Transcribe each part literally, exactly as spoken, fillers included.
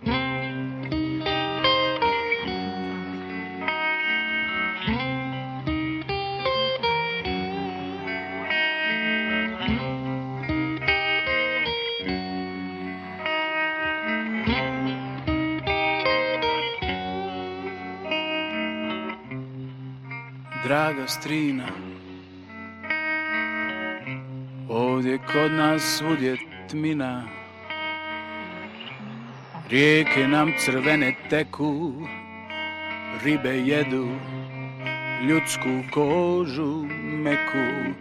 Draga strina, ovdje kod nas svud je tmina, rijeke nam crvene teku, ribe jedu ljudsku kožu meku,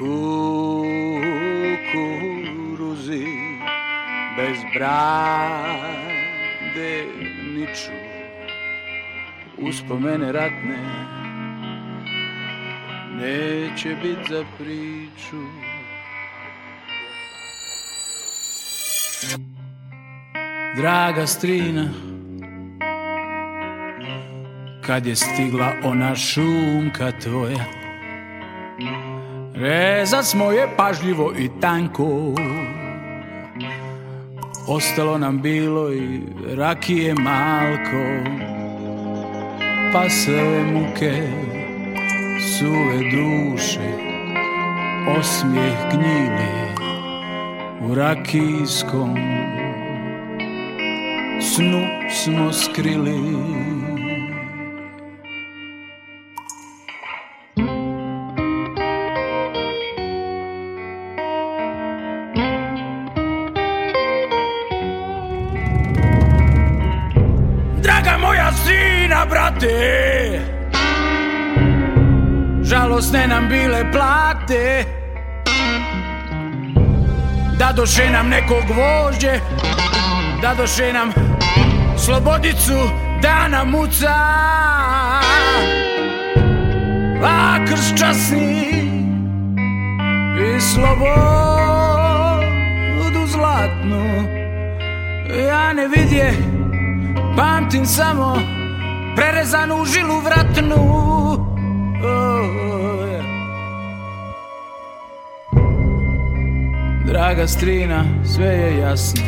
kukuruzi bez brade niču, uspomene ratne neće bit za priču. Draga strina, kad je stigla ona šunka tvoja, rezat smo je pažljivo i tanko, ostalo nam bilo i rakije malko, pa sve muke suve duše, osmijeh gnjili u rakijskom snu smo skrili. Draga moja sina, brate, žalosne nam bile plate, dadoše nam neko gvožđe, dadoše nam slobodicu da nam muca, a krst časni i slobodu zlatnu ja ne vidje, pamtim samo prerezanu žilu vratnu. Oh, yeah. Draga strina, sve je jasno,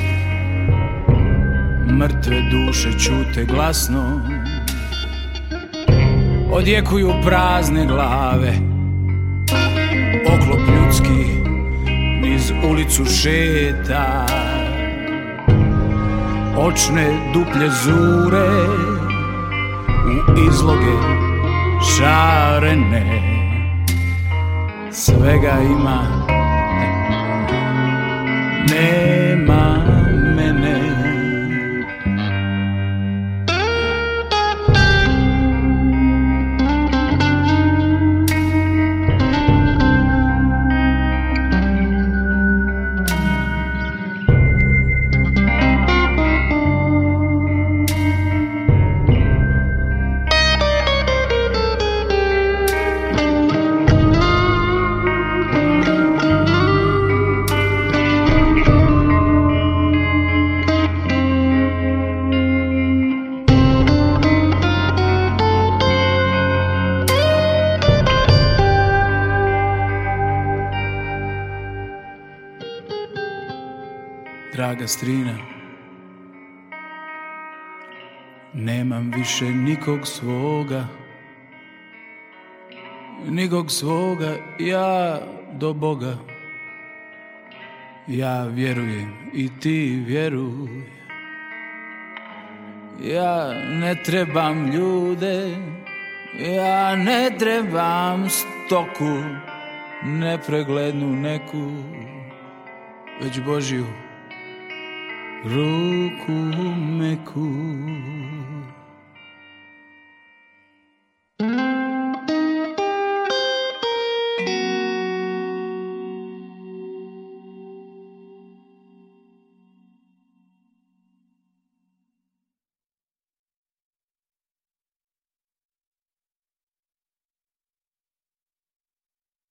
mrtve duše čute glasno, odjekuju prazne glave, oklop ljudski niz ulicu šeta, očne duplje zure u izloge šarene, svega ima, nema mene. Draga strina, nemam više nikog svoga, nikog svoga, ja do Boga. Ja vjerujem i ti vjeruj, ja ne trebam ljude, ja ne trebam stoku, nepreglednu neku, već Božju ruku meku.